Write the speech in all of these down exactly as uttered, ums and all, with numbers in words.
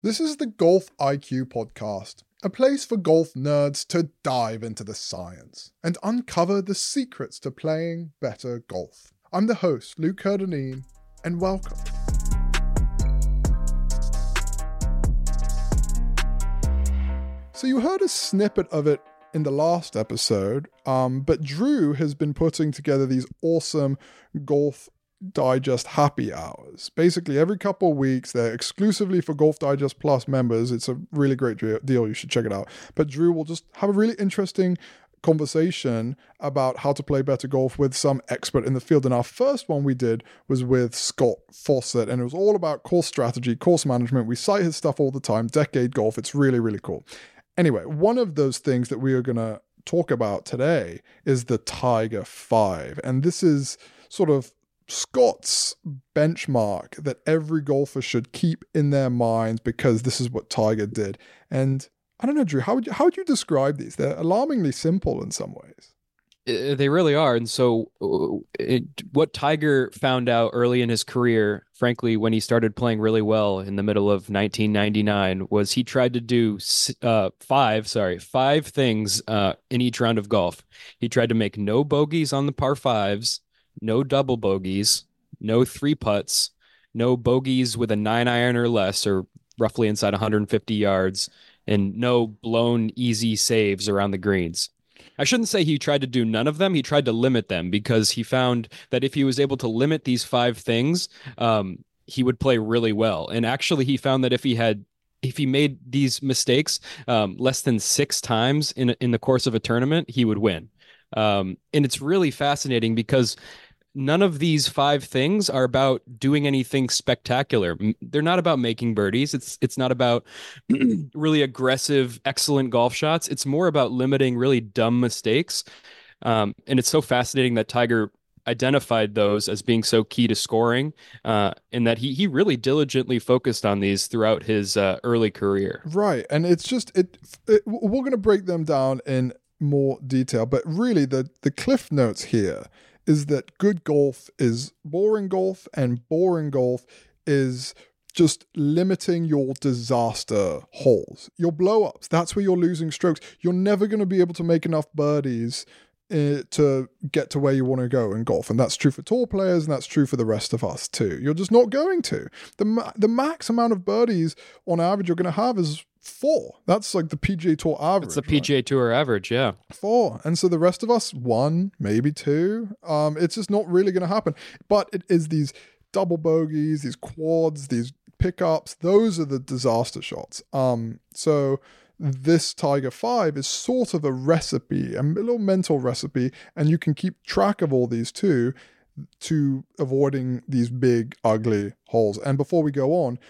This is the Golf I Q podcast, a place for golf nerds to dive into the science and uncover the secrets to playing better golf. I'm the host, Luke Kerdanine, and welcome. So you heard a snippet of it in the last episode, um, but Drew has been putting together these awesome Golf Digest happy hours. Basically, every couple of weeks, they're exclusively for Golf Digest Plus members. It's a really great deal. You should check it out. But Drew will just have a really interesting conversation about how to play better golf with some expert in the field. And our first one we did was with Scott Fawcett, and it was all about course strategy, course management. We cite his stuff all the time, Decade Golf. It's really, really cool. Anyway, one of those things that we are going to talk about today is the Tiger five. And this is sort of Scott's benchmark that every golfer should keep in their minds because this is what Tiger did. And I don't know, Drew, how would you, how would you describe these? They're alarmingly simple in some ways. Uh, They really are. And so uh, it, what Tiger found out early in his career, frankly, when he started playing really well in the middle of nineteen ninety-nine, was he tried to do uh, five, sorry, five things uh, in each round of golf. He tried to make no bogeys on the par fives, no double bogeys, no three putts, no bogeys with a nine iron or less, or roughly inside one hundred fifty yards, and no blown easy saves around the greens. I shouldn't say he tried to do none of them. He tried to limit them because he found that if he was able to limit these five things, um, he would play really well. And actually, he found that if he had if he made these mistakes um, less than six times in in the course of a tournament, he would win. Um, and it's really fascinating because none of these five things are about doing anything spectacular. They're not about making birdies. It's it's not about really aggressive, excellent golf shots. It's more about limiting really dumb mistakes. Um, and it's so fascinating that Tiger identified those as being so key to scoring, uh, and that he he really diligently focused on these throughout his uh, early career. Right. And it's just, it, it we're going to break them down in more detail, but really the, the cliff notes here is that good golf is boring golf, and boring golf is just limiting your disaster holes, your blow-ups. That's where you're losing strokes. You're never going to be able to make enough birdies uh, to get to where you want to go in golf. And that's true for tour players, and that's true for the rest of us too. You're just not going to. The, ma- the max amount of birdies on average you're going to have is four. That's like the P G A Tour average. It's the P G A right? Tour average, yeah. Four. And so the rest of us, one, maybe two. Um, it's just not really going to happen. But it is these double bogeys, these quads, these pickups. Those are the disaster shots. Um, so this Tiger five is sort of a recipe, a little mental recipe, and you can keep track of all these too, to avoiding these big, ugly holes. And before we go on,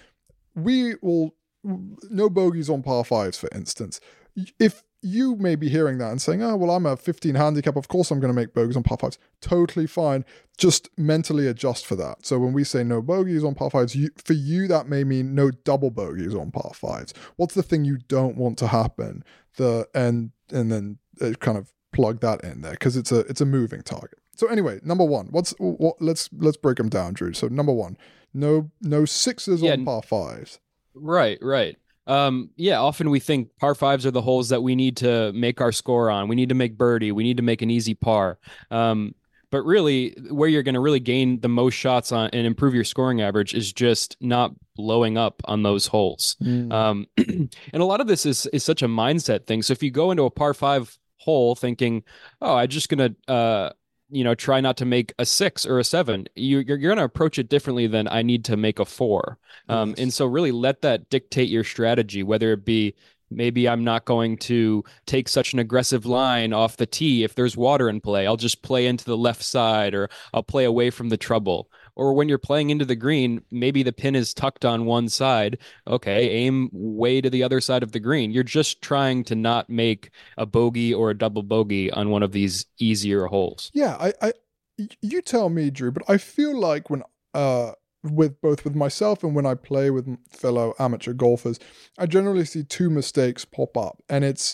we will no bogeys on par fives, for instance. If you may be hearing that and saying, oh, well, I'm a fifteen handicap, of course I'm going to make bogeys on par fives. Totally fine. Just mentally adjust for that. So when we say no bogeys on par fives, you, for you, that may mean no double bogeys on par fives. What's the thing you don't want to happen? The and and then uh, kind of plug that in there because it's a it's a moving target. So anyway, number one, what's what? Let's let's break them down, Drew. So number one, no no sixes yeah, on par fives. Right, right. Um, yeah, often we think par fives are the holes that we need to make our score on. We need to make birdie. We need to make an easy par. Um, but really, where you're going to really gain the most shots on and improve your scoring average is just not blowing up on those holes. Mm. Um, and a lot of this is is such a mindset thing. So if you go into a par five hole thinking, oh, I'm just going to uh, you know, try not to make a six or a seven, you, you're, you're going to approach it differently than I need to make a four. Um, yes. And so really let that dictate your strategy, whether it be maybe I'm not going to take such an aggressive line off the tee. If there's water in play, I'll just play into the left side, or I'll play away from the trouble. Or when you're playing into the green, maybe the pin is tucked on one side. Okay, aim way to the other side of the green. You're just trying to not make a bogey or a double bogey on one of these easier holes. Yeah, I, I you tell me, Drew, but I feel like when uh with both with myself and when I play with fellow amateur golfers, I generally see two mistakes pop up, and it's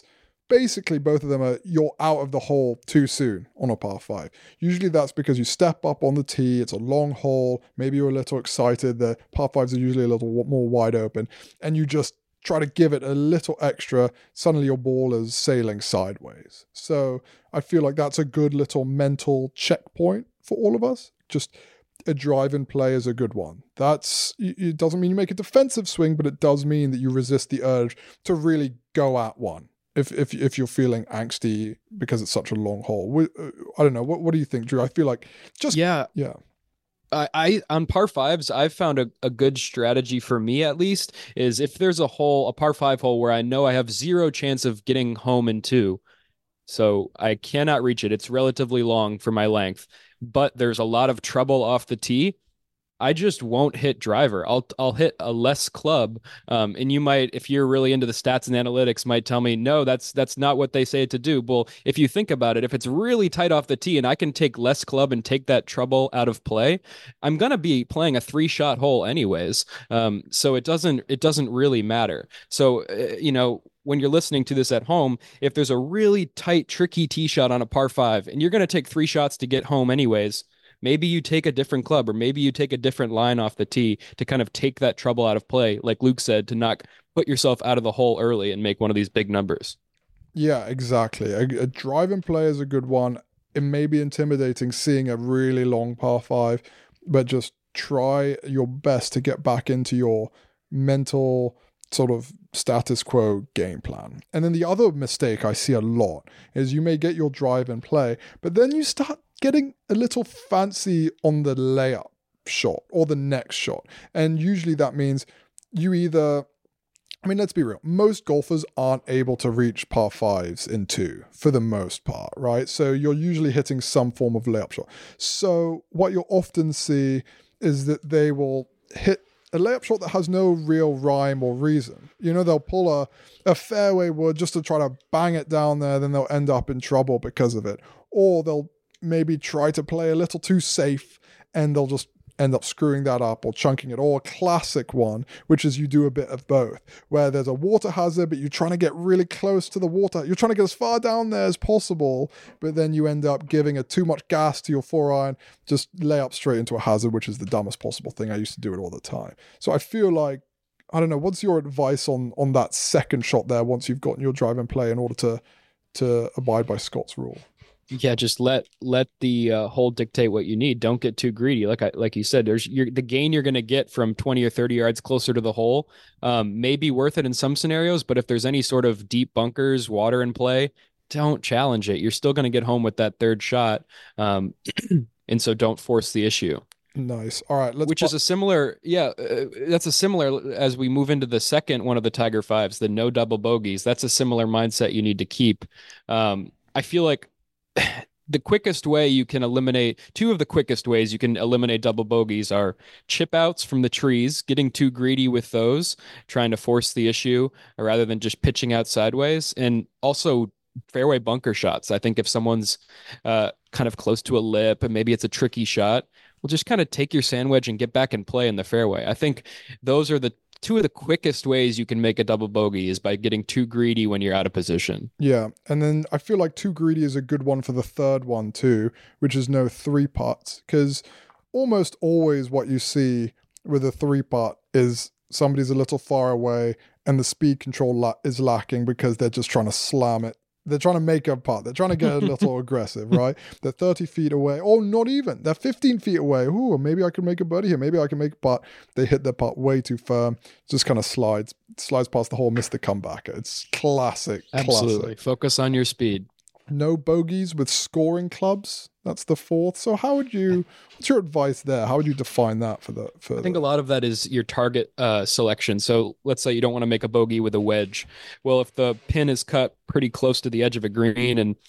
basically both of them are you're out of the hole too soon on a par five. Usually that's because you step up on the tee, it's a long hole, maybe you're a little excited, the par fives are usually a little more wide open, and you just try to give it a little extra, suddenly your ball is sailing sideways. So I feel like that's a good little mental checkpoint for all of us. Just a drive and play is a good one. That's, it doesn't mean you make a defensive swing, but it does mean that you resist the urge to really go at one. If if if you're feeling angsty because it's such a long hole, I don't know. What what do you think, Drew? I feel like just yeah yeah. I, I on par fives, I've found a, a good strategy for me at least is if there's a hole, a par five hole where I know I have zero chance of getting home in two, so I cannot reach it. It's relatively long for my length, but there's a lot of trouble off the tee. I just won't hit driver. I'll I'll hit a less club. Um, and you might, if you're really into the stats and analytics, might tell me, no, that's that's not what they say to do. Well, if you think about it, if it's really tight off the tee and I can take less club and take that trouble out of play, I'm gonna be playing a three shot hole anyways. Um, so it doesn't it doesn't really matter. So uh, you know. When you're listening to this at home, if there's a really tight, tricky tee shot on a par five and you're going to take three shots to get home anyways, maybe you take a different club or maybe you take a different line off the tee to kind of take that trouble out of play, like Luke said, to not put yourself out of the hole early and make one of these big numbers. Yeah, exactly. A, a drive and play is a good one. It may be intimidating seeing a really long par five, but just try your best to get back into your mental sort of status quo game plan. And then the other mistake I see a lot is you may get your drive and play, but then you start getting a little fancy on the layup shot or the next shot. And usually that means you either, I mean, let's be real, most golfers aren't able to reach par fives in two for the most part, right? So you're usually hitting some form of layup shot. So what you'll often see is that they will hit a layup shot that has no real rhyme or reason. You know, they'll pull a, a fairway wood just to try to bang it down there, then they'll end up in trouble because of it. Or they'll maybe try to play a little too safe and they'll just end up screwing that up or chunking it. Or a classic one, which is you do a bit of both, where there's a water hazard, but you're trying to get really close to the water. You're trying to get as far down there as possible, but then you end up giving a too much gas to your four iron, just lay up straight into a hazard, which is the dumbest possible thing. I used to do it all the time. So I feel like, I don't know, what's your advice on on that second shot there once you've gotten your drive and play in order to to abide by Scott's rule? Yeah, just let let the uh, hole dictate what you need. Don't get too greedy. Like I like you said, there's you're, the gain you're going to get from twenty or thirty yards closer to the hole um, may be worth it in some scenarios. But if there's any sort of deep bunkers, water in play, don't challenge it. You're still going to get home with that third shot, um, and so don't force the issue. Nice. All right. Let's Which is a similar, yeah, uh, that's a similar as we move into the second one of the Tiger Fives, the no double bogeys. That's a similar mindset you need to keep. Um, I feel like the quickest way you can eliminate, two of the quickest ways you can eliminate double bogeys are chip outs from the trees, getting too greedy with those, trying to force the issue rather than just pitching out sideways, and also fairway bunker shots. I think if someone's uh, kind of close to a lip and maybe it's a tricky shot, well, just kind of take your sand wedge and get back and play in the fairway. I think those are the two of the quickest ways you can make a double bogey is by getting too greedy when you're out of position. Yeah. And then I feel like too greedy is a good one for the third one too, which is no three putts. Because almost always what you see with a three putt is somebody's a little far away and the speed control la- is lacking because they're just trying to slam it. They're trying to make a putt. They're trying to get a little aggressive, right? They're thirty feet away. Oh, not even. They're fifteen feet away. Ooh, maybe I can make a birdie here. Maybe I can make a putt. They hit their putt way too firm. Just kind of slides, slides past the hole, miss the comeback. It's classic. Absolutely. Classic. Focus on your speed. No bogeys with scoring clubs. That's the fourth. So how would you, what's your advice there? How would you define that for the, for I think the... a lot of that is your target uh, selection. So let's say you don't want to make a bogey with a wedge. Well, if the pin is cut pretty close to the edge of a green and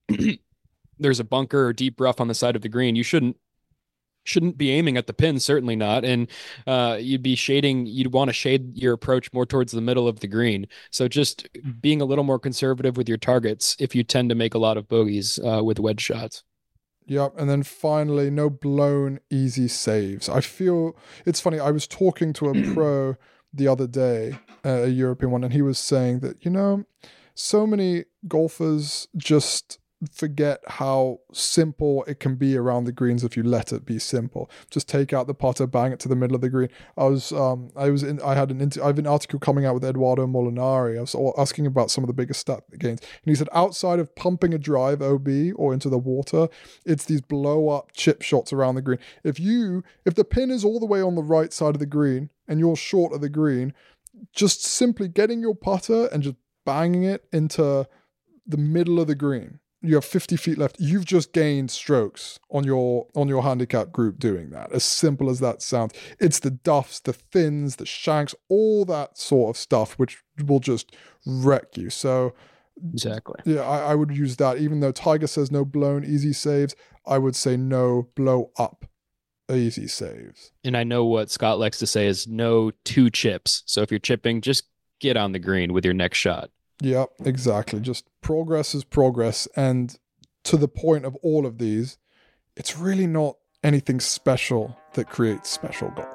there's a bunker or deep rough on the side of the green, you shouldn't shouldn't be aiming at the pin, certainly not. And uh, you'd be shading, you'd want to shade your approach more towards the middle of the green. So just being a little more conservative with your targets if you tend to make a lot of bogeys uh, with wedge shots. Yep. And then finally, no blown easy saves. I feel it's funny. I was talking to a pro the other day, uh, a European one, and he was saying that, you know, so many golfers just forget how simple it can be around the greens if you let it be simple. Just take out the putter, bang it to the middle of the green. I was, um, I was in, I had an, I have an article coming out with Eduardo Molinari. I was asking about some of the biggest stat gains, and he said outside of pumping a drive O B or into the water, it's these blow up chip shots around the green. If you, if the pin is all the way on the right side of the green and you're short of the green, just simply getting your putter and just banging it into the middle of the green. You have fifty feet left. You've just gained strokes on your on your handicap group doing that. As simple as that sounds. It's the duffs, the thins, the shanks, all that sort of stuff, which will just wreck you. So exactly. Yeah, I, I would use that. Even though Tiger says no blown easy saves, I would say no blow up easy saves. And I know what Scott likes to say is no two chips. So if you're chipping, just get on the green with your next shot. Yep, exactly. Just progress is progress. And to the point of all of these, it's really not anything special that creates special golf.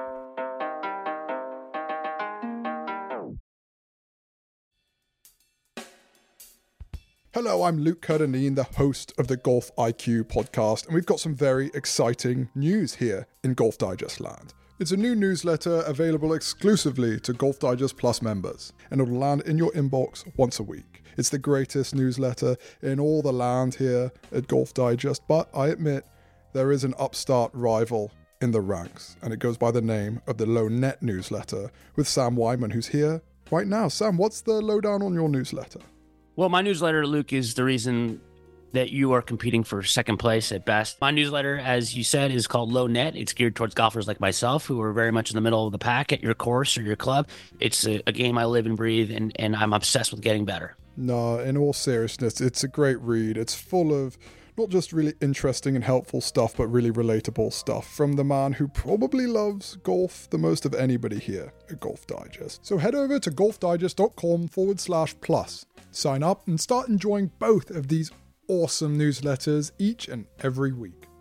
Hello, I'm Luke Curdenine, the host of the Golf I Q podcast, and we've got some very exciting news here in Golf Digest land. It's a new newsletter available exclusively to Golf Digest Plus members, and it'll land in your inbox once a week. It's the greatest newsletter in all the land here at Golf Digest, but I admit there is an upstart rival in the ranks, and it goes by the name of the Low Net newsletter with Sam Wyman, who's here right now. Sam, what's the lowdown on your newsletter? Well, my newsletter, Luke, is the reason that you are competing for second place at best. My newsletter, as you said, is called Low Net. It's geared towards golfers like myself who are very much in the middle of the pack at your course or your club. It's a, a game I live and breathe, and, and I'm obsessed with getting better. No, in all seriousness, it's a great read. It's full of not just really interesting and helpful stuff, but really relatable stuff from the man who probably loves golf the most of anybody here at Golf Digest. So head over to golfdigest.com forward slash plus. Sign up and start enjoying both of these awesome newsletters each and every week.